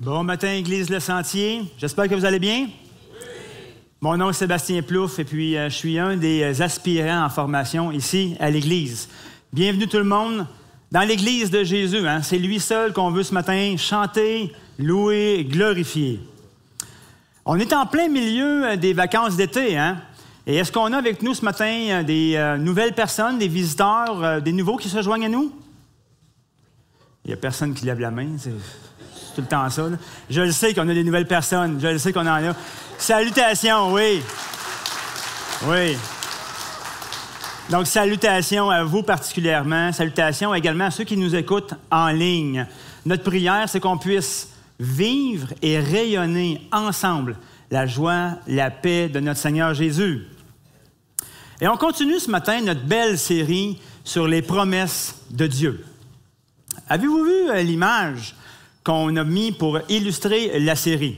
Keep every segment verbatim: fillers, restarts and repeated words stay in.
Bon matin, Église Le Sentier. J'espère que vous allez bien. Oui. Mon nom est Sébastien Plouffe et puis euh, je suis un des aspirants en formation ici à l'Église. Bienvenue tout le monde dans l'Église de Jésus. Hein? C'est lui seul qu'on veut ce matin chanter, louer, glorifier. On est en plein milieu des vacances d'été. Hein? Et est-ce qu'on a avec nous ce matin des euh, nouvelles personnes, des visiteurs, euh, des nouveaux qui se joignent à nous? Il n'y a personne qui lève la main. C'est... tout le temps ça. Là. Je le sais qu'on a des nouvelles personnes. Je le sais qu'on en a. Salutations, oui. Oui. Donc, salutations à vous particulièrement. Salutations également à ceux qui nous écoutent en ligne. Notre prière, c'est qu'on puisse vivre et rayonner ensemble la joie, la paix de notre Seigneur Jésus. Et on continue ce matin notre belle série sur les promesses de Dieu. Avez-vous vu euh, l'image qu'on a mis pour illustrer la série?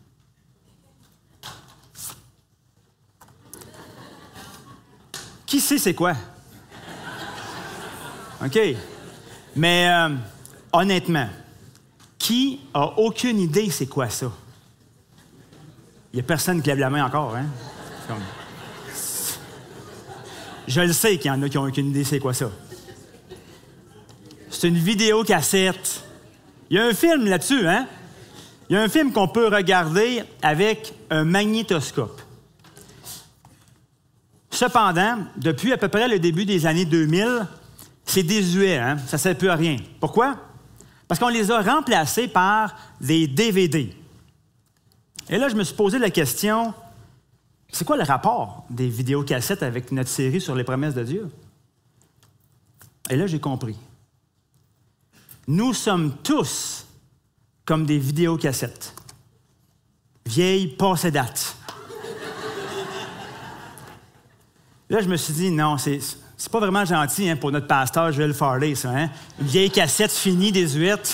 Qui sait c'est quoi? OK. Mais euh, honnêtement, qui a aucune idée c'est quoi ça? Il n'y a personne qui lève la main encore, hein? Comme... Je le sais qu'il y en a qui n'ont aucune idée c'est quoi ça. C'est une vidéocassette. Il y a un film là-dessus, hein? Il y a un film qu'on peut regarder avec un magnétoscope. Cependant, depuis à peu près le début des années deux mille, c'est désuet, hein? Ça ne sert plus à rien. Pourquoi? Parce qu'on les a remplacés par des D V D. Et là, je me suis posé la question, c'est quoi le rapport des vidéocassettes avec notre série sur les promesses de Dieu? Et là, j'ai compris. Nous sommes tous comme des vidéocassettes. Vieilles, passées date. Là, je me suis dit, non, c'est, c'est pas vraiment gentil hein, pour notre pasteur Joël Farley, ça. Hein? Une vieille cassette finie, désuète.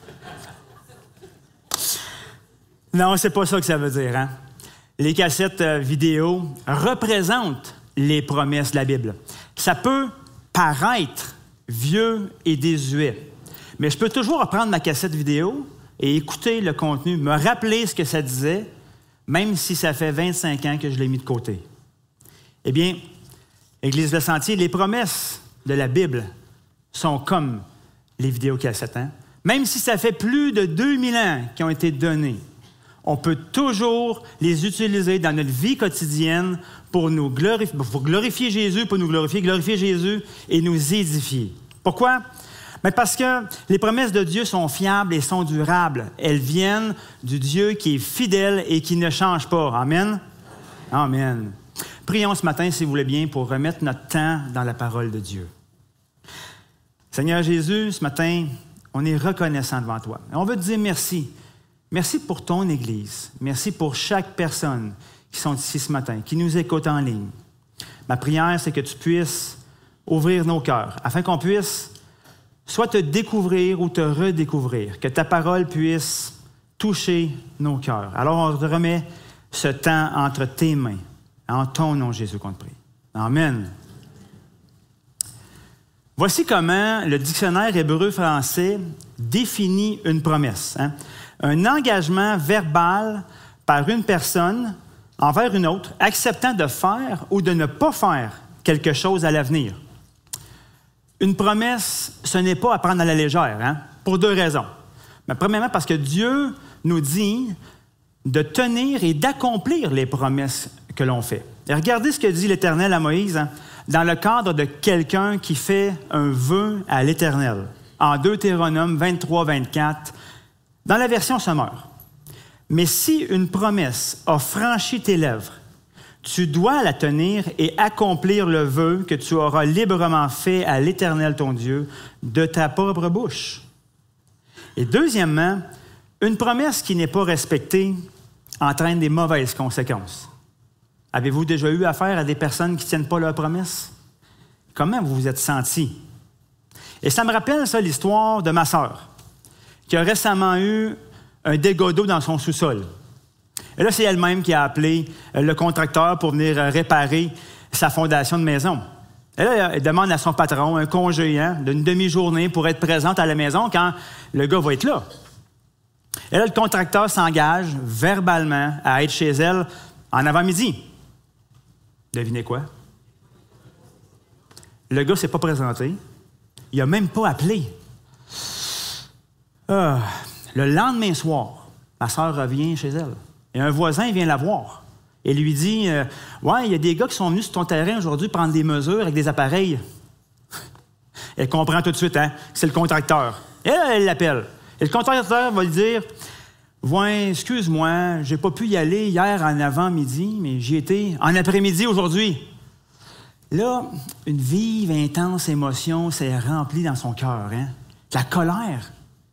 Non, c'est pas ça que ça veut dire. Hein? Les cassettes euh, vidéo représentent les promesses de la Bible. Ça peut paraître vieux et désuet. Mais je peux toujours reprendre ma cassette vidéo et écouter le contenu, me rappeler ce que ça disait, même si ça fait vingt-cinq ans que je l'ai mis de côté. Eh bien, Église Le Sentier, les promesses de la Bible sont comme les vidéocassettes. Hein? Même si ça fait plus de deux mille ans qui ont été donnés, on peut toujours les utiliser dans notre vie quotidienne pour nous glorifier, pour glorifier Jésus, pour nous glorifier, glorifier Jésus et nous édifier. Pourquoi? Mais parce que les promesses de Dieu sont fiables et sont durables. Elles viennent du Dieu qui est fidèle et qui ne change pas. Amen? Amen. Prions ce matin, si vous voulez bien, pour remettre notre temps dans la parole de Dieu. Seigneur Jésus, ce matin, on est reconnaissant devant toi. Et on veut te dire merci. Merci pour ton Église. Merci pour chaque personne qui sont ici ce matin, qui nous écoute en ligne. Ma prière, c'est que tu puisses ouvrir nos cœurs, afin qu'on puisse soit te découvrir ou te redécouvrir, que ta parole puisse toucher nos cœurs. Alors, on te remet ce temps entre tes mains. En ton nom, Jésus, qu'on te prie. Amen. Voici comment le dictionnaire hébreu-français définit une promesse. Hein? Un engagement verbal par une personne envers une autre, acceptant de faire ou de ne pas faire quelque chose à l'avenir. Une promesse, ce n'est pas à prendre à la légère, hein? Pour deux raisons. Mais premièrement, parce que Dieu nous dit de tenir et d'accomplir les promesses que l'on fait. Et regardez ce que dit l'Éternel à Moïse hein, dans le cadre de quelqu'un qui fait un vœu à l'Éternel. En Deutéronome vingt-trois vingt-quatre, dans la version Sommeur. « Mais si une promesse a franchi tes lèvres, tu dois la tenir et accomplir le vœu que tu auras librement fait à l'Éternel ton Dieu de ta propre bouche. » Et deuxièmement, une promesse qui n'est pas respectée entraîne des mauvaises conséquences. Avez-vous déjà eu affaire à des personnes qui ne tiennent pas leurs promesses? Comment vous vous êtes sentis? Et ça me rappelle ça l'histoire de ma sœur, qui a récemment eu un dégât d'eau dans son sous-sol. Et là, c'est elle-même qui a appelé le contracteur pour venir réparer sa fondation de maison. Et là, elle demande à son patron un congé hein, d'une demi-journée pour être présente à la maison quand le gars va être là. Et là, le contracteur s'engage verbalement à être chez elle en avant-midi. Devinez quoi? Le gars ne s'est pas présenté. Il n'a même pas appelé. Ah, le lendemain soir, ma sœur revient chez elle. Et un voisin vient la voir et lui dit euh, « Ouais, il y a des gars qui sont venus sur ton terrain aujourd'hui prendre des mesures avec des appareils. » Elle comprend tout de suite, hein, que c'est le contracteur. Et là, elle l'appelle. Et le contracteur va lui dire « Ouais, excuse-moi, j'ai pas pu y aller hier en avant-midi, mais j'y étais en après-midi aujourd'hui. » Là, une vive, intense émotion s'est remplie dans son cœur. Hein? La colère.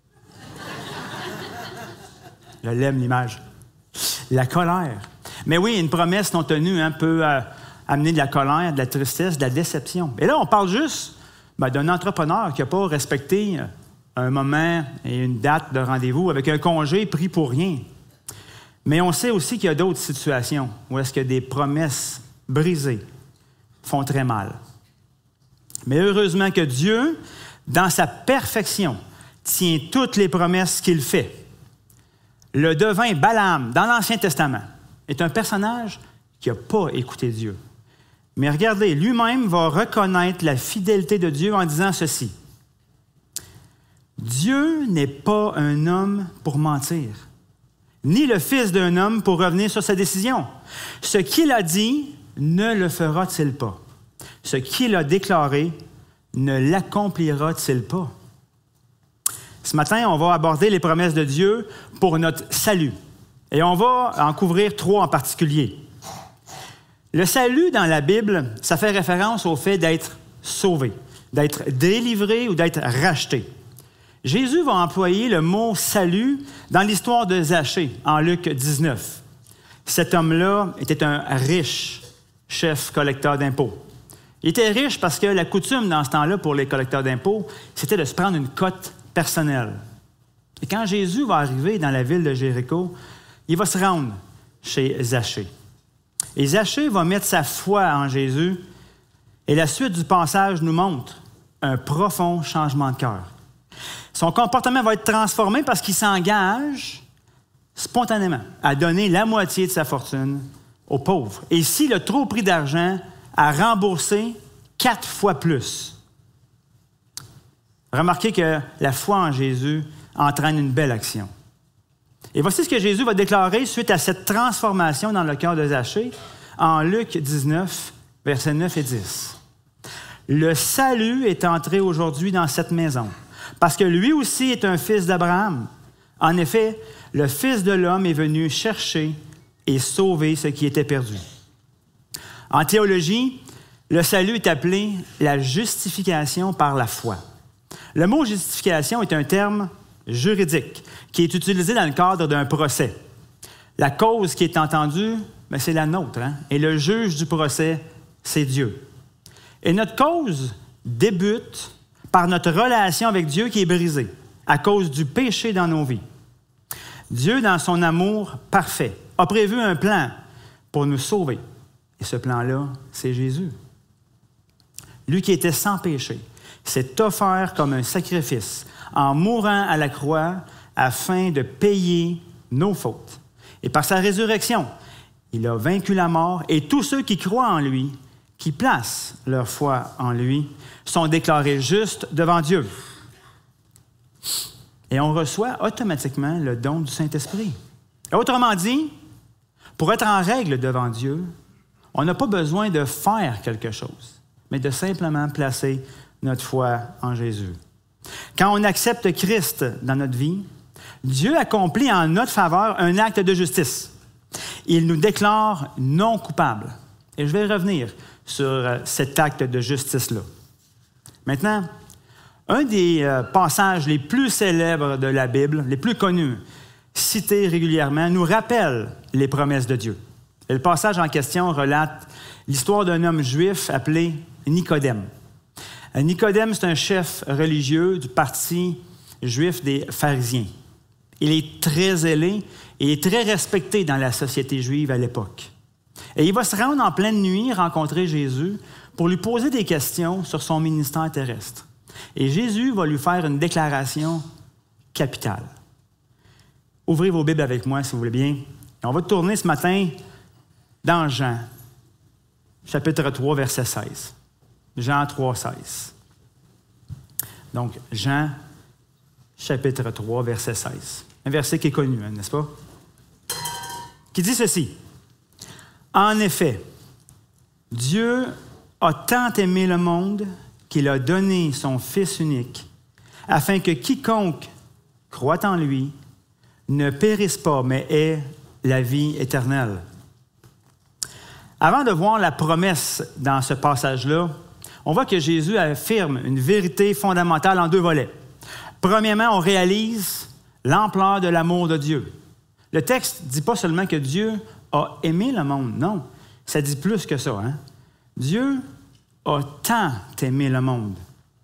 Je l'aime, l'image. La colère. Mais oui, une promesse non tenue hein, peut euh, amener de la colère, de la tristesse, de la déception. Et là, on parle juste ben, d'un entrepreneur qui n'a pas respecté un moment et une date de rendez-vous avec un congé pris pour rien. Mais on sait aussi qu'il y a d'autres situations où est-ce que des promesses brisées font très mal. Mais heureusement que Dieu, dans sa perfection, tient toutes les promesses qu'il fait. Le devin Balaam, dans l'Ancien Testament, est un personnage qui n'a pas écouté Dieu. Mais regardez, lui-même va reconnaître la fidélité de Dieu en disant ceci. « Dieu n'est pas un homme pour mentir, ni le fils d'un homme pour revenir sur sa décision. Ce qu'il a dit, ne le fera-t-il pas? Ce qu'il a déclaré, ne l'accomplira-t-il pas? » Ce matin, on va aborder les promesses de Dieu pour notre salut. Et on va en couvrir trois en particulier. Le salut dans la Bible, ça fait référence au fait d'être sauvé, d'être délivré ou d'être racheté. Jésus va employer le mot « salut » dans l'histoire de Zachée, en Luc dix-neuf. Cet homme-là était un riche chef collecteur d'impôts. Il était riche parce que la coutume dans ce temps-là pour les collecteurs d'impôts, c'était de se prendre une cote personnelle. Et quand Jésus va arriver dans la ville de Jéricho, il va se rendre chez Zachée. Et Zachée va mettre sa foi en Jésus, et la suite du passage nous montre un profond changement de cœur. Son comportement va être transformé parce qu'il s'engage spontanément à donner la moitié de sa fortune aux pauvres. Et s'il a trop pris d'argent, à rembourser quatre fois plus. Remarquez que la foi en Jésus entraîne une belle action. Et voici ce que Jésus va déclarer suite à cette transformation dans le cœur de Zachée en Luc dix-neuf, versets neuf et dix. « Le salut est entré aujourd'hui dans cette maison, parce que lui aussi est un fils d'Abraham. En effet, le Fils de l'homme est venu chercher et sauver ce qui était perdu. » En théologie, le salut est appelé la justification par la foi. Le mot « justification » est un terme juridique qui est utilisé dans le cadre d'un procès. La cause qui est entendue, bien, c'est la nôtre, hein? Et le juge du procès, c'est Dieu. Et notre cause débute par notre relation avec Dieu qui est brisée à cause du péché dans nos vies. Dieu, dans son amour parfait, a prévu un plan pour nous sauver. Et ce plan-là, c'est Jésus. Lui qui était sans péché, s'est offert comme un sacrifice en mourant à la croix afin de payer nos fautes. Et par sa résurrection, il a vaincu la mort et tous ceux qui croient en lui, qui placent leur foi en lui, sont déclarés justes devant Dieu. Et on reçoit automatiquement le don du Saint-Esprit. Et autrement dit, pour être en règle devant Dieu, on n'a pas besoin de faire quelque chose, mais de simplement placer notre foi en Jésus. Quand on accepte Christ dans notre vie, Dieu accomplit en notre faveur un acte de justice. Il nous déclare non coupables. Et je vais revenir sur cet acte de justice-là. Maintenant, un des euh, passages les plus célèbres de la Bible, les plus connus, cités régulièrement, nous rappelle les promesses de Dieu. Et le passage en question relate l'histoire d'un homme juif appelé Nicodème. Nicodème, c'est un chef religieux du parti juif des pharisiens. Il est très zélé et est très respecté dans la société juive à l'époque. Et il va se rendre en pleine nuit rencontrer Jésus pour lui poser des questions sur son ministère terrestre. Et Jésus va lui faire une déclaration capitale. ouvrez vos Bibles avec moi, si vous voulez bien. Et on va tourner ce matin dans Jean, chapitre trois, verset seize. Jean trois, seize. Donc, Jean, chapitre trois, verset seize. Un verset qui est connu, hein, n'est-ce pas? Qui dit ceci. « En effet, Dieu a tant aimé le monde qu'il a donné son Fils unique, afin que quiconque croit en lui ne périsse pas, mais ait la vie éternelle. » Avant de voir la promesse dans ce passage-là, on voit que Jésus affirme une vérité fondamentale en deux volets. Premièrement, on réalise l'ampleur de l'amour de Dieu. Le texte ne dit pas seulement que Dieu a aimé le monde, non, ça dit plus que ça. Hein? Dieu a tant aimé le monde.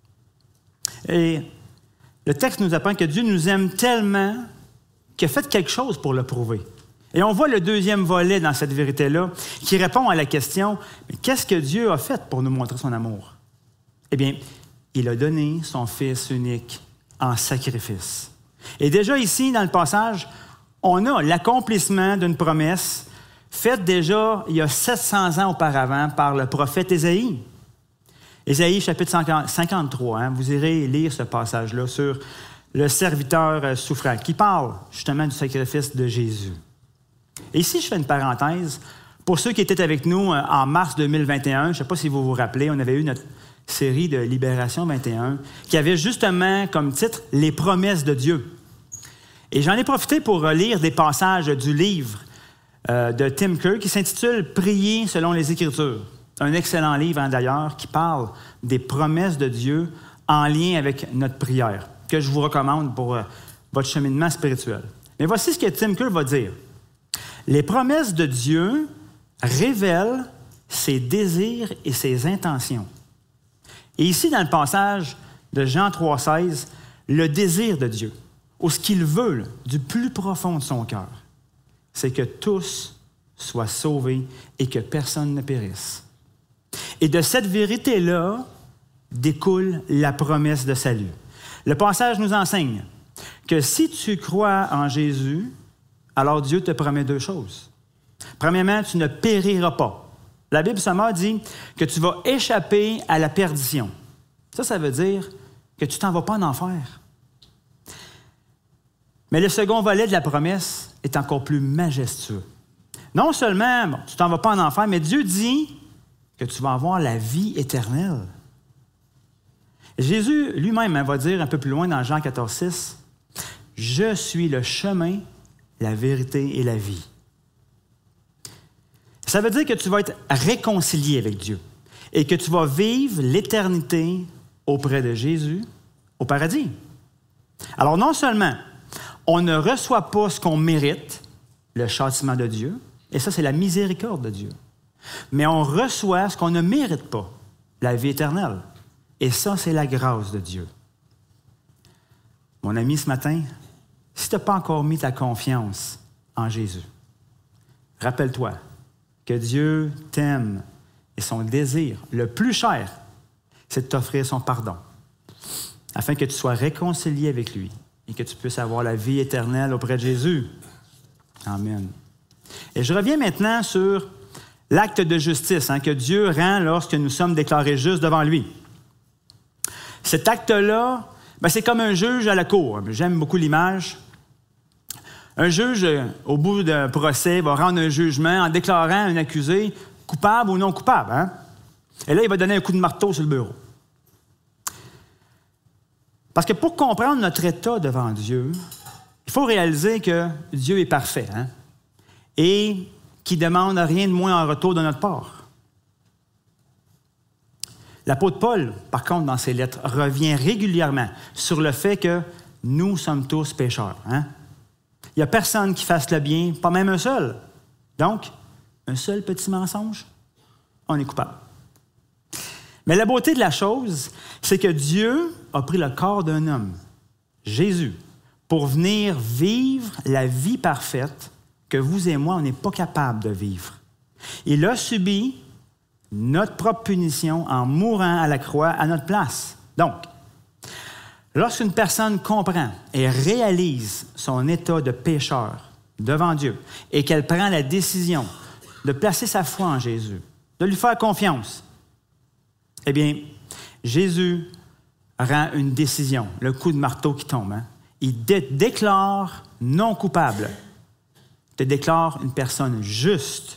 Et le texte nous apprend que Dieu nous aime tellement qu'il a fait quelque chose pour le prouver. Et on voit le deuxième volet dans cette vérité-là qui répond à la question « Mais qu'est-ce que Dieu a fait pour nous montrer son amour? » Eh bien, il a donné son Fils unique en sacrifice. Et déjà ici, dans le passage, on a l'accomplissement d'une promesse faite déjà il y a sept cents ans auparavant par le prophète Ésaïe. Ésaïe, chapitre cinquante-trois, hein, vous irez lire ce passage-là sur le serviteur souffrant, qui parle justement du sacrifice de Jésus. Et ici, je fais une parenthèse. Pour ceux qui étaient avec nous en mars deux mille vingt et un, je ne sais pas si vous vous rappelez, on avait eu notre série de Libération vingt et un qui avait justement comme titre « Les promesses de Dieu ». Et j'en ai profité pour lire des passages du livre euh, de Tim Keller qui s'intitule « Prier selon les Écritures ». Un excellent livre, hein, d'ailleurs, qui parle des promesses de Dieu en lien avec notre prière, que je vous recommande pour euh, votre cheminement spirituel. Mais voici ce que Tim Keller va dire. Les promesses de Dieu révèlent ses désirs et ses intentions. Et ici, dans le passage de Jean trois, seize, le désir de Dieu, ou ce qu'il veut là, du plus profond de son cœur, c'est que tous soient sauvés et que personne ne périsse. Et de cette vérité-là découle la promesse de salut. Le passage nous enseigne que si tu crois en Jésus, alors Dieu te promet deux choses. Premièrement, tu ne périras pas. La Bible sommaire dit que tu vas échapper à la perdition. Ça, ça veut dire que tu ne t'en vas pas en enfer. Mais le second volet de la promesse est encore plus majestueux. Non seulement bon, tu ne t'en vas pas en enfer, mais Dieu dit que tu vas avoir la vie éternelle. Jésus lui-même hein, va dire un peu plus loin dans Jean quatorze, six, « Je suis le chemin, la vérité et la vie. » Ça veut dire que tu vas être réconcilié avec Dieu et que tu vas vivre l'éternité auprès de Jésus au paradis. Alors non seulement on ne reçoit pas ce qu'on mérite, le châtiment de Dieu, et ça c'est la miséricorde de Dieu, mais on reçoit ce qu'on ne mérite pas, la vie éternelle. Et ça, c'est la grâce de Dieu. Mon ami, ce matin, si tu n'as pas encore mis ta confiance en Jésus, rappelle-toi que Dieu t'aime et son désir le plus cher, c'est de t'offrir son pardon, afin que tu sois réconcilié avec lui et que tu puisses avoir la vie éternelle auprès de Jésus. Amen. Et je reviens maintenant sur l'acte de justice hein, que Dieu rend lorsque nous sommes déclarés justes devant lui. Cet acte-là, ben, c'est comme un juge à la cour. J'aime beaucoup l'image. Un juge, au bout d'un procès, va rendre un jugement en déclarant un accusé coupable ou non coupable. Hein? Et là, il va donner un coup de marteau sur le bureau. Parce que pour comprendre notre état devant Dieu, il faut réaliser que Dieu est parfait hein? et qu'il ne demande rien de moins en retour de notre part. L'apôtre Paul, par contre, dans ses lettres, revient régulièrement sur le fait que nous sommes tous pécheurs. Hein? Il n'y a personne qui fasse le bien, pas même un seul. Donc, un seul petit mensonge, on est coupable. Mais la beauté de la chose, c'est que Dieu a pris le corps d'un homme, Jésus, pour venir vivre la vie parfaite que vous et moi, on n'est pas capable de vivre. Il a subi notre propre punition en mourant à la croix à notre place. Donc, Lorsqu'une personne comprend et réalise son état de pécheur devant Dieu et qu'elle prend la décision de placer sa foi en Jésus, de lui faire confiance, eh bien, Jésus rend une décision, le coup de marteau qui tombe. Hein? Il dé- déclare non coupable, il te déclare une personne juste.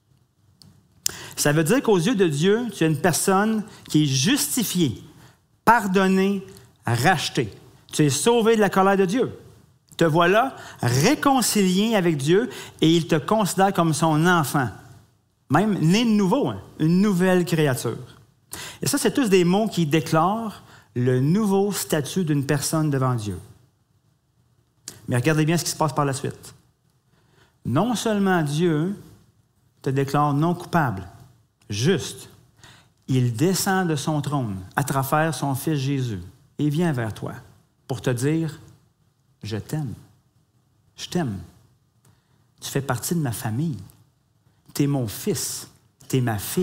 Ça veut dire qu'aux yeux de Dieu, tu es une personne qui est justifiée, pardonnée, rachetée. Tu es sauvé de la colère de Dieu. Te voilà réconcilié avec Dieu et il te considère comme son enfant, même né de nouveau, hein, une nouvelle créature. Et ça, c'est tous des mots qui déclarent le nouveau statut d'une personne devant Dieu. Mais regardez bien ce qui se passe par la suite. Non seulement Dieu te déclare non coupable, juste, il descend de son trône à travers son Fils Jésus et vient vers toi pour te dire « Je t'aime, je t'aime, tu fais partie de ma famille, tu es mon fils, tu es ma fille. »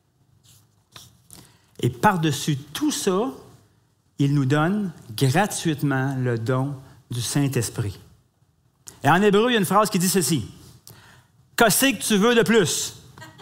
Et par-dessus tout ça, il nous donne gratuitement le don du Saint-Esprit. Et en hébreu, il y a une phrase qui dit ceci. « Qu'est-ce que tu veux de plus? »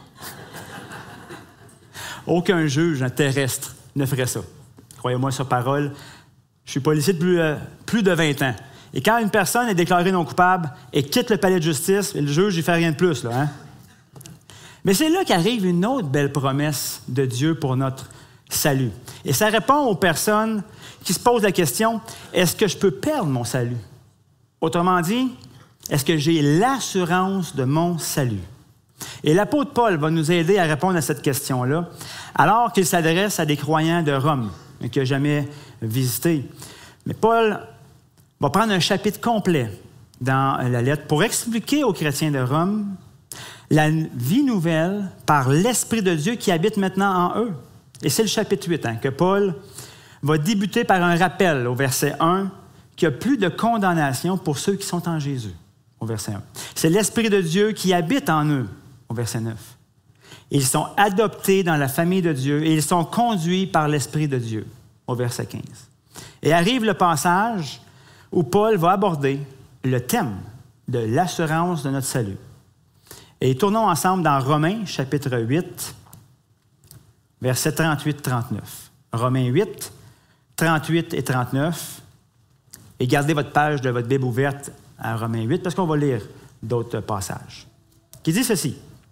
Aucun juge terrestre ne ferait ça. Croyez-moi sur parole, je suis policier depuis euh, plus de vingt ans. Et quand une personne est déclarée non coupable et quitte le palais de justice, le juge ne fait rien de plus. Là, hein? Mais c'est là qu'arrive une autre belle promesse de Dieu pour notre salut. Et ça répond aux personnes qui se posent la question, est-ce que je peux perdre mon salut? Autrement dit, est-ce que j'ai l'assurance de mon salut? Et l'apôtre Paul va nous aider à répondre à cette question-là, alors qu'il s'adresse à des croyants de Rome, qu'il n'a jamais visité. Mais Paul va prendre un chapitre complet dans la lettre pour expliquer aux chrétiens de Rome la vie nouvelle par l'Esprit de Dieu qui habite maintenant en eux. Et c'est le chapitre huit hein, que Paul va débuter par un rappel au verset un qu'il n'y a plus de condamnation pour ceux qui sont en Jésus, au verset un. C'est l'Esprit de Dieu qui habite en eux, au verset neuf. Ils sont adoptés dans la famille de Dieu et ils sont conduits par l'Esprit de Dieu, au verset quinze. Et arrive le passage où Paul va aborder le thème de l'assurance de notre salut. Et tournons ensemble dans Romains, chapitre huit, versets trente-huit trente-neuf. Romains huit, trente-huit et trente-neuf. Et gardez votre page de votre Bible ouverte à Romains huit, parce qu'on va lire d'autres passages. Qui dit ceci.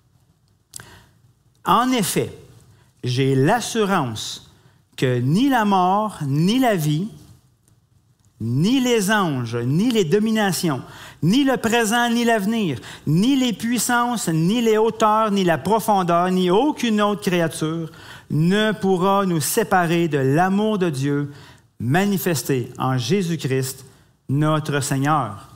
En effet, j'ai l'assurance que ni la mort, ni la vie, ni les anges, ni les dominations, ni le présent, ni l'avenir, ni les puissances, ni les hauteurs, ni la profondeur, ni aucune autre créature ne pourra nous séparer de l'amour de Dieu manifesté en Jésus-Christ, notre Seigneur.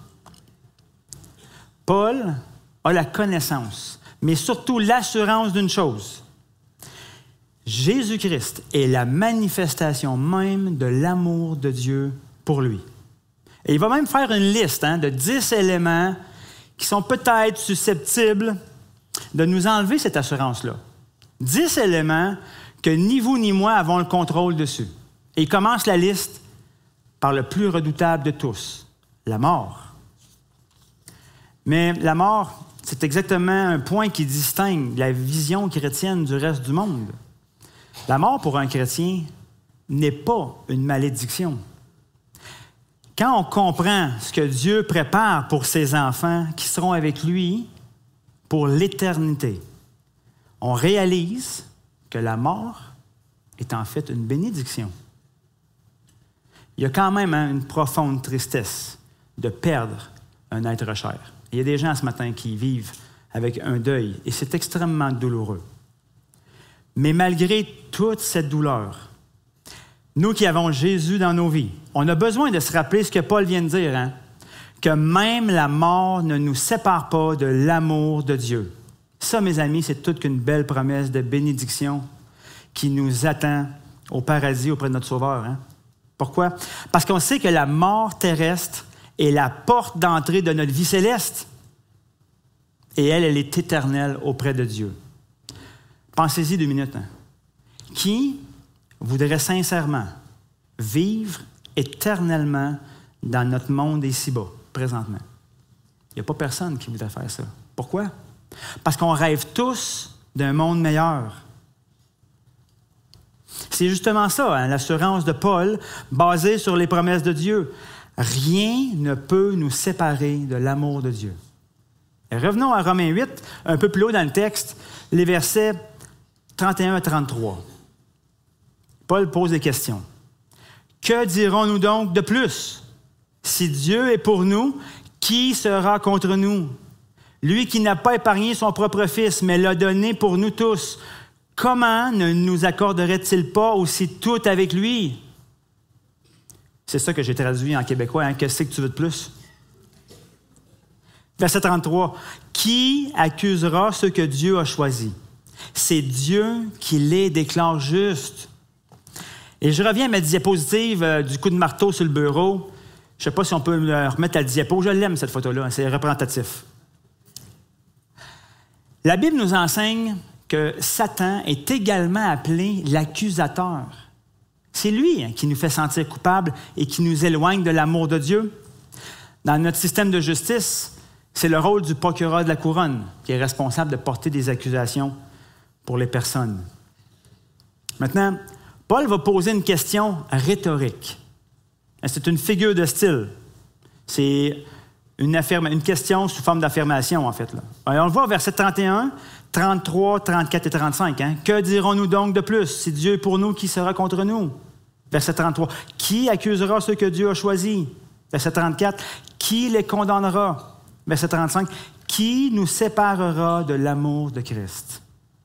Paul a la connaissance, mais surtout l'assurance d'une chose. Jésus-Christ est la manifestation même de l'amour de Dieu pour lui. Et il va même faire une liste hein, de dix éléments qui sont peut-être susceptibles de nous enlever cette assurance-là. Dix éléments que ni vous ni moi avons le contrôle dessus. Et il commence la liste par le plus redoutable de tous, la mort. Mais la mort, c'est exactement un point qui distingue la vision chrétienne du reste du monde. La mort pour un chrétien n'est pas une malédiction. Quand on comprend ce que Dieu prépare pour ses enfants qui seront avec lui pour l'éternité, on réalise que la mort est en fait une bénédiction. Il y a quand même hein, une profonde tristesse de perdre un être cher. Il y a des gens ce matin qui vivent avec un deuil et c'est extrêmement douloureux. Mais malgré toute cette douleur, nous qui avons Jésus dans nos vies, on a besoin de se rappeler ce que Paul vient de dire, hein? Que même la mort ne nous sépare pas de l'amour de Dieu. Ça, mes amis, c'est toute qu'une belle promesse de bénédiction qui nous attend au paradis auprès de notre Sauveur. Hein? Pourquoi? Parce qu'on sait que la mort terrestre est la porte d'entrée de notre vie céleste. Et elle, elle est éternelle auprès de Dieu. Pensez-y deux minutes. Hein? Qui voudrait sincèrement vivre éternellement dans notre monde ici-bas, présentement. Il n'y a pas personne qui voudrait faire ça. Pourquoi? Parce qu'on rêve tous d'un monde meilleur. C'est justement ça, hein, l'assurance de Paul, basée sur les promesses de Dieu. Rien ne peut nous séparer de l'amour de Dieu. Et revenons à Romains huit, un peu plus haut dans le texte, les versets trente et un à trente-trois. Paul pose des questions. « Que dirons-nous donc de plus? Si Dieu est pour nous, qui sera contre nous? Lui qui n'a pas épargné son propre Fils, mais l'a donné pour nous tous, comment ne nous accorderait-il pas aussi tout avec lui? » C'est ça que j'ai traduit en québécois. Hein? Qu'est-ce que tu veux de plus? Verset trente-trois. « Qui accusera ceux que Dieu a choisis? C'est Dieu qui les déclare justes. » Et je reviens à ma diapositive euh, du coup de marteau sur le bureau. Je ne sais pas si on peut me remettre à la diapo. Je l'aime, cette photo-là. Hein? C'est représentatif. La Bible nous enseigne que Satan est également appelé l'accusateur. C'est lui hein, qui nous fait sentir coupables et qui nous éloigne de l'amour de Dieu. Dans notre système de justice, c'est le rôle du procureur de la couronne qui est responsable de porter des accusations pour les personnes. Maintenant, Paul va poser une question rhétorique. C'est une figure de style. C'est une, affirma- une question sous forme d'affirmation, en fait. Là. Alors, on le voit au verset trente et un, trente-trois, trente-quatre et trente-cinq. Hein? Que dirons-nous donc de plus? Si Dieu est pour nous, qui sera contre nous? Verset trente-trois. Qui accusera ceux que Dieu a choisis? Verset trente-quatre. Qui les condamnera? Verset trente-cinq. Qui nous séparera de l'amour de Christ?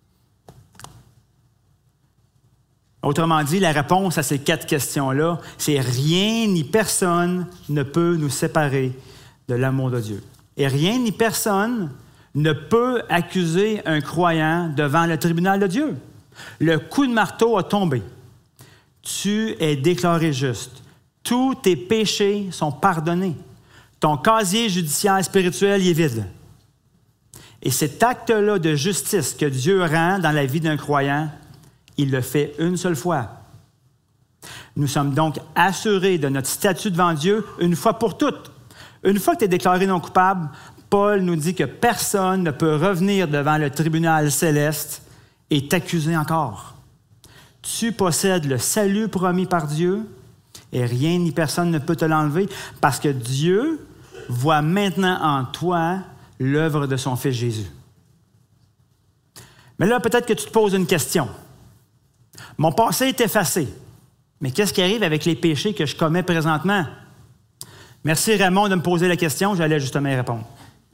Autrement dit, la réponse à ces quatre questions-là, c'est rien ni personne ne peut nous séparer de l'amour de Dieu. Et rien ni personne ne peut accuser un croyant devant le tribunal de Dieu. Le coup de marteau a tombé. Tu es déclaré juste. Tous tes péchés sont pardonnés. Ton casier judiciaire spirituel y est vide. Et cet acte-là de justice que Dieu rend dans la vie d'un croyant, il le fait une seule fois. Nous sommes donc assurés de notre statut devant Dieu une fois pour toutes. Une fois que tu es déclaré non coupable, Paul nous dit que personne ne peut revenir devant le tribunal céleste et t'accuser encore. Tu possèdes le salut promis par Dieu et rien ni personne ne peut te l'enlever parce que Dieu voit maintenant en toi l'œuvre de son Fils Jésus. Mais là, peut-être que tu te poses une question. Mon passé est effacé, mais qu'est-ce qui arrive avec les péchés que je commets présentement? Merci Raymond de me poser la question, j'allais justement y répondre.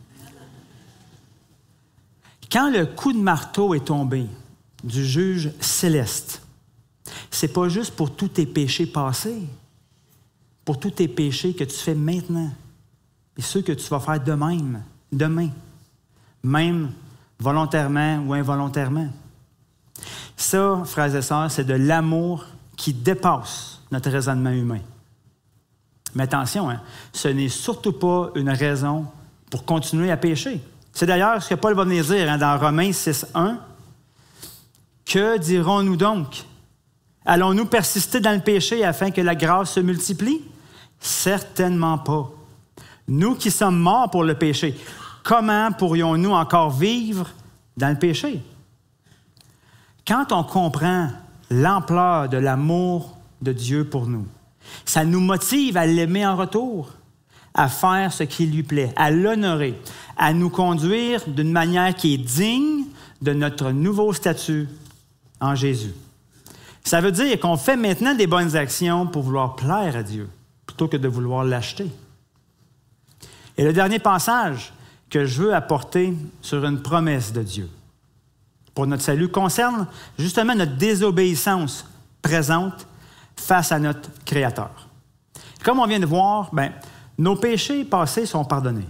Quand le coup de marteau est tombé du juge céleste, c'est pas juste pour tous tes péchés passés, pour tous tes péchés que tu fais maintenant, et ceux que tu vas faire de même, demain, même volontairement ou involontairement. Ça, frères et sœurs, c'est de l'amour qui dépasse notre raisonnement humain. Mais attention, hein, ce n'est surtout pas une raison pour continuer à pécher. C'est d'ailleurs ce que Paul va venir dire hein, dans Romains six, un. « Que dirons-nous donc? Allons-nous persister dans le péché afin que la grâce se multiplie? Certainement pas. Nous qui sommes morts pour le péché, comment pourrions-nous encore vivre dans le péché? » Quand on comprend l'ampleur de l'amour de Dieu pour nous, ça nous motive à l'aimer en retour, à faire ce qui lui plaît, à l'honorer, à nous conduire d'une manière qui est digne de notre nouveau statut en Jésus. Ça veut dire qu'on fait maintenant des bonnes actions pour vouloir plaire à Dieu, plutôt que de vouloir l'acheter. Et le dernier passage que je veux apporter sur une promesse de Dieu pour notre salut concerne justement notre désobéissance présente face à notre Créateur. Comme on vient de voir, bien, nos péchés passés sont pardonnés.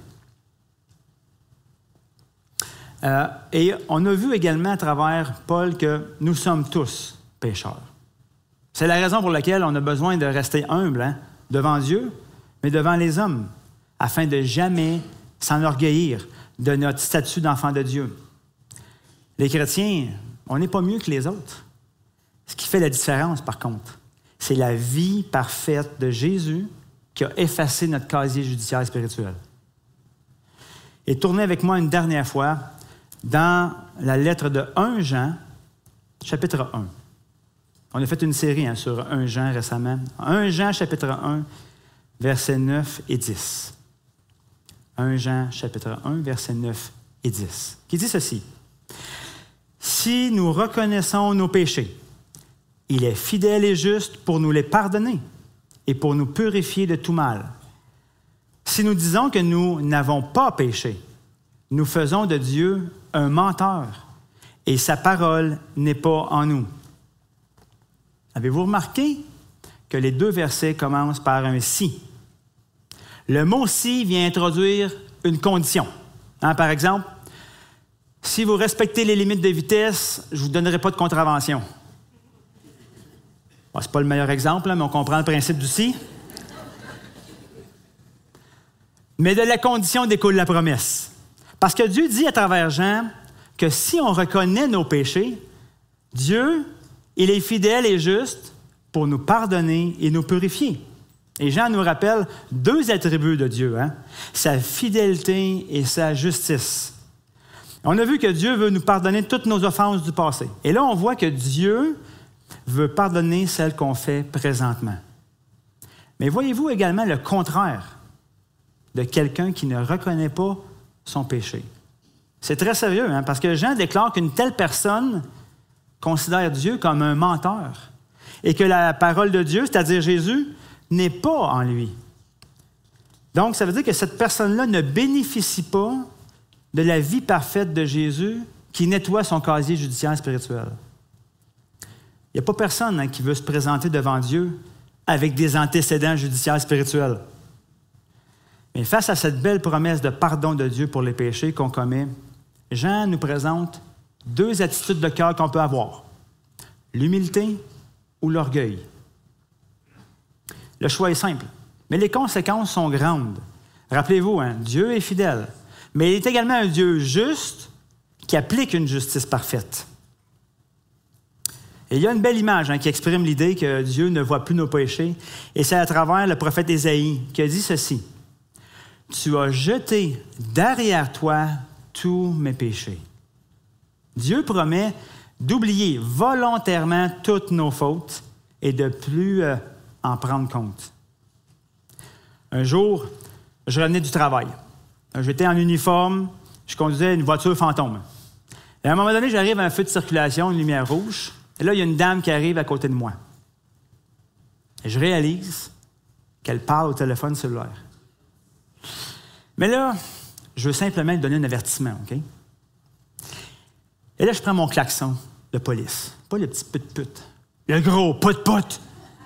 Euh, et on a vu également à travers Paul que nous sommes tous pécheurs. C'est la raison pour laquelle on a besoin de rester humble hein, devant Dieu, mais devant les hommes, afin de jamais s'enorgueillir de notre statut d'enfant de Dieu. Les chrétiens, on n'est pas mieux que les autres. Ce qui fait la différence, par contre, c'est la vie parfaite de Jésus qui a effacé notre casier judiciaire spirituel. Et tournez avec moi une dernière fois dans la lettre de premier Jean, chapitre un. On a fait une série hein, sur premier Jean récemment. premier Jean, chapitre un, versets neuf et dix. premier Jean, chapitre un, versets neuf et dix, qui dit ceci. « Si nous reconnaissons nos péchés, il est fidèle et juste pour nous les pardonner et pour nous purifier de tout mal. Si nous disons que nous n'avons pas péché, nous faisons de Dieu un menteur et sa parole n'est pas en nous. » Avez-vous remarqué que les deux versets commencent par un « si ». Le mot « si » vient introduire une condition. Hein, par exemple, si vous respectez les limites de vitesse, je ne vous donnerai pas de contravention. Bon, ce n'est pas le meilleur exemple, là, mais on comprend le principe du « si ». Mais de la condition découle la promesse. Parce que Dieu dit à travers Jean que si on reconnaît nos péchés, Dieu, il est fidèle et juste pour nous pardonner et nous purifier. Et Jean nous rappelle deux attributs de Dieu, hein? Sa fidélité et sa justice. On a vu que Dieu veut nous pardonner toutes nos offenses du passé. Et là, on voit que Dieu veut pardonner celles qu'on fait présentement. Mais voyez-vous également le contraire de quelqu'un qui ne reconnaît pas son péché. C'est très sérieux, hein? Parce que Jean déclare qu'une telle personne considère Dieu comme un menteur et que la parole de Dieu, c'est-à-dire Jésus, n'est pas en lui. Donc, ça veut dire que cette personne-là ne bénéficie pas de la vie parfaite de Jésus qui nettoie son casier judiciaire spirituel. Il n'y a pas personne hein, qui veut se présenter devant Dieu avec des antécédents judiciaires spirituels. Mais face à cette belle promesse de pardon de Dieu pour les péchés qu'on commet, Jean nous présente deux attitudes de cœur qu'on peut avoir, l'humilité ou l'orgueil. Le choix est simple, mais les conséquences sont grandes. Rappelez-vous, hein, Dieu est fidèle, mais il est également un Dieu juste qui applique une justice parfaite. Et il y a une belle image hein, qui exprime l'idée que Dieu ne voit plus nos péchés, et c'est à travers le prophète Ésaïe qui a dit ceci. « Tu as jeté derrière toi tous mes péchés. » Dieu promet d'oublier volontairement toutes nos fautes et de ne plus euh, en prendre compte. Un jour, je revenais du travail. J'étais en uniforme, je conduisais une voiture fantôme. Et à un moment donné, j'arrive à un feu de circulation, une lumière rouge, et là, il y a une dame qui arrive à côté de moi. Et je réalise qu'elle parle au téléphone cellulaire. Mais là, je veux simplement lui donner un avertissement, OK? Et là, je prends mon klaxon de police. Pas le petit put-put. Le gros put-put.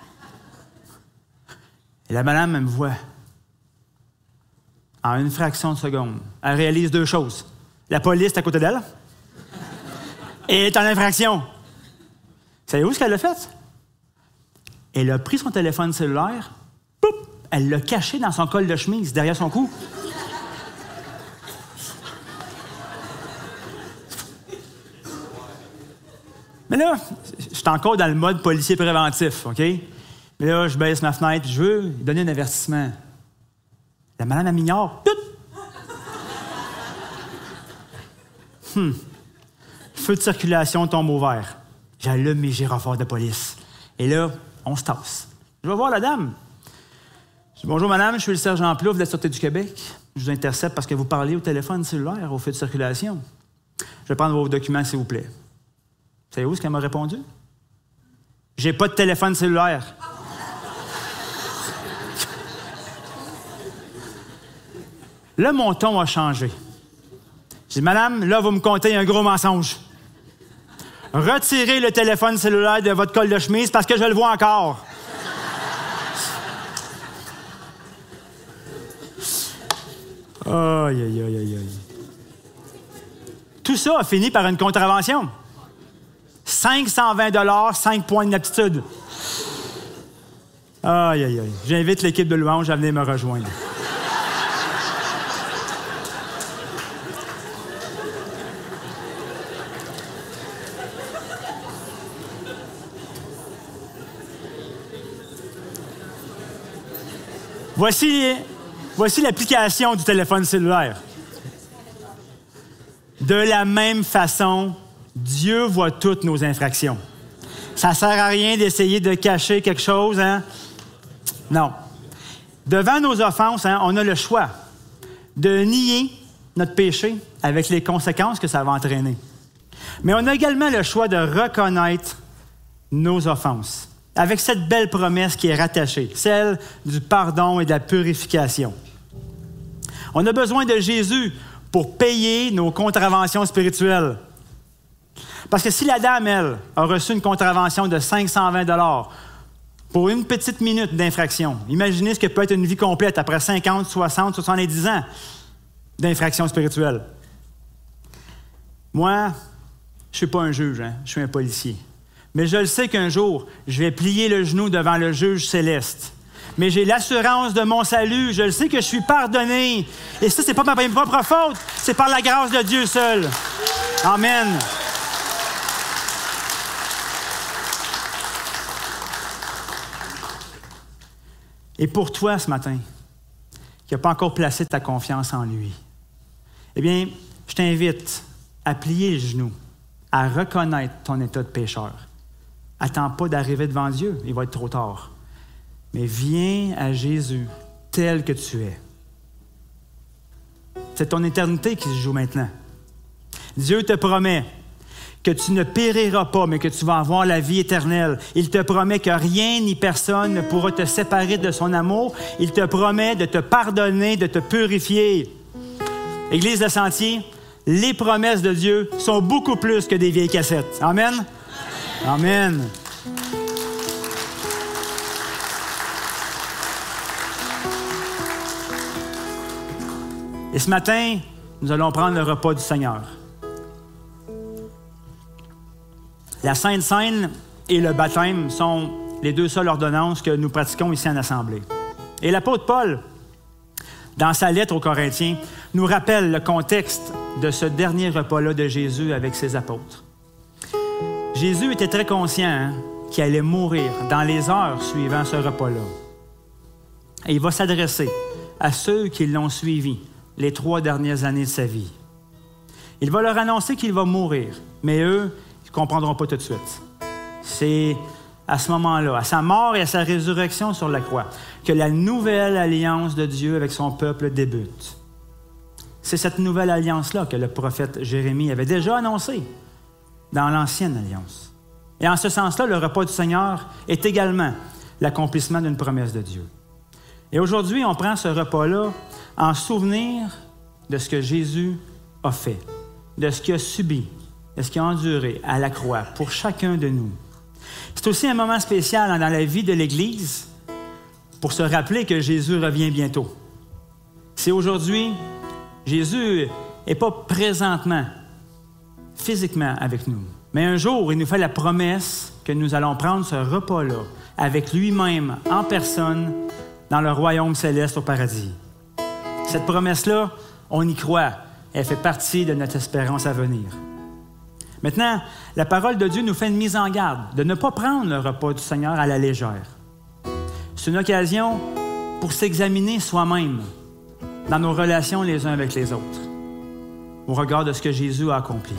Et la madame, elle me voit. En une fraction de seconde, elle réalise deux choses. La police est à côté d'elle. Et elle est en infraction. Savez-vous ce qu'elle a fait? Elle a pris son téléphone cellulaire, poup, elle l'a caché dans son col de chemise, derrière son cou. Mais là, je suis encore dans le mode policier préventif, OK? Mais là, je baisse ma fenêtre, je veux donner un avertissement. La madame, elle m'ignore. Hum. Feu de circulation tombe au vert. J'allume mes gyrophares de police. Et là, on se tasse. Je vais voir la dame. Je dis, bonjour, madame, je suis le sergent Plouffe de la Sûreté du Québec. Je vous intercepte parce que vous parlez au téléphone cellulaire au feu de circulation. Je vais prendre vos documents, s'il vous plaît. Savez-vous ce qu'elle m'a répondu? J'ai pas de téléphone cellulaire. Là, mon ton a changé. J'ai dit, madame, là, vous me contez un gros mensonge. Retirez le téléphone cellulaire de votre col de chemise parce que je le vois encore. Aïe, aïe, aïe, aïe, aïe. Tout ça a fini par une contravention. cinq cent vingt dollars, cinq points d'inaptitude. Aïe, aïe, aïe. J'invite l'équipe de louange à venir me rejoindre. Voici, voici l'application du téléphone cellulaire. De la même façon, Dieu voit toutes nos infractions. Ça ne sert à rien d'essayer de cacher quelque chose, hein? Non. Devant nos offenses, hein, on a le choix de nier notre péché avec les conséquences que ça va entraîner. Mais on a également le choix de reconnaître nos offenses avec cette belle promesse qui est rattachée, celle du pardon et de la purification. On a besoin de Jésus pour payer nos contraventions spirituelles. Parce que si la dame, elle, a reçu une contravention de cinq cent vingt dollars pour une petite minute d'infraction, imaginez ce que peut être une vie complète après cinquante, soixante, soixante-dix ans d'infraction spirituelle. Moi, je ne suis pas un juge, hein? Je suis un policier. Mais je le sais qu'un jour, je vais plier le genou devant le juge céleste. Mais j'ai l'assurance de mon salut. Je le sais que je suis pardonné. Et ça, ce n'est pas ma propre faute. C'est par la grâce de Dieu seul. Amen. Et pour toi, ce matin, qui n'a pas encore placé ta confiance en lui, eh bien, je t'invite à plier le genou, à reconnaître ton état de pécheur. Attends pas d'arriver devant Dieu, il va être trop tard. Mais viens à Jésus tel que tu es. C'est ton éternité qui se joue maintenant. Dieu te promet que tu ne périras pas, mais que tu vas avoir la vie éternelle. Il te promet que rien ni personne ne pourra te séparer de son amour. Il te promet de te pardonner, de te purifier. Église de Sentier, les promesses de Dieu sont beaucoup plus que des vieilles cassettes. Amen? Amen. Amen. Et ce matin, nous allons prendre le repas du Seigneur. La Sainte Seine et le baptême sont les deux seules ordonnances que nous pratiquons ici en Assemblée. Et l'apôtre Paul, dans sa lettre aux Corinthiens, nous rappelle le contexte de ce dernier repas-là de Jésus avec ses apôtres. Jésus était très conscient hein, qu'il allait mourir dans les heures suivant ce repas-là. Et il va s'adresser à ceux qui l'ont suivi les trois dernières années de sa vie. Il va leur annoncer qu'il va mourir, mais eux, ils ne comprendront pas tout de suite. C'est à ce moment-là, à sa mort et à sa résurrection sur la croix, que la nouvelle alliance de Dieu avec son peuple débute. C'est cette nouvelle alliance-là que le prophète Jérémie avait déjà annoncée dans l'ancienne alliance. Et en ce sens-là, le repas du Seigneur est également l'accomplissement d'une promesse de Dieu. Et aujourd'hui, on prend ce repas-là en souvenir de ce que Jésus a fait, de ce qu'il a subi, de ce qu'il a enduré à la croix pour chacun de nous. C'est aussi un moment spécial dans la vie de l'Église pour se rappeler que Jésus revient bientôt. C'est aujourd'hui, Jésus n'est pas présentement, physiquement avec nous, mais un jour, il nous fait la promesse que nous allons prendre ce repas-là avec lui-même, en personne, dans le royaume céleste au paradis. Cette promesse-là, on y croit. Elle fait partie de notre espérance à venir. Maintenant, la parole de Dieu nous fait une mise en garde de ne pas prendre le repas du Seigneur à la légère. C'est une occasion pour s'examiner soi-même dans nos relations les uns avec les autres, au regard de ce que Jésus a accompli.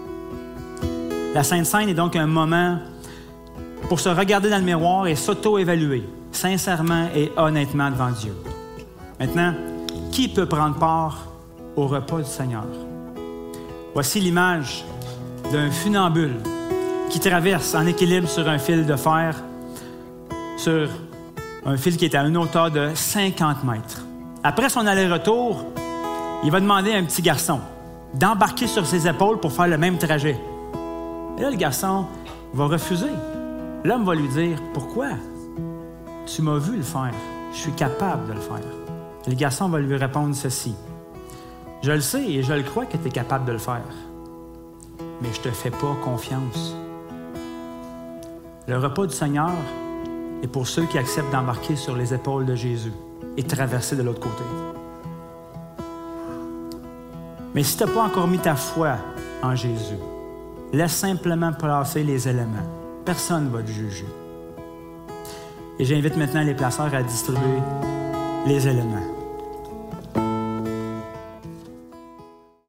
La Sainte Seine est donc un moment pour se regarder dans le miroir et s'auto-évaluer, sincèrement et honnêtement devant Dieu. Maintenant, qui peut prendre part au repas du Seigneur? Voici l'image d'un funambule qui traverse en équilibre sur un fil de fer, sur un fil qui est à une hauteur de cinquante mètres. Après son aller-retour, il va demander à un petit garçon d'embarquer sur ses épaules pour faire le même trajet. Et là, le garçon va refuser. L'homme va lui dire « Pourquoi? Tu m'as vu le faire. Je suis capable de le faire. » Et le garçon va lui répondre ceci. « Je le sais et je le crois que tu es capable de le faire. Mais je ne te fais pas confiance. » Le repas du Seigneur est pour ceux qui acceptent d'embarquer sur les épaules de Jésus et traverser de l'autre côté. Mais si tu n'as pas encore mis ta foi en Jésus, laisse simplement placer les éléments. Personne ne va te juger. Et j'invite maintenant les placeurs à distribuer les éléments.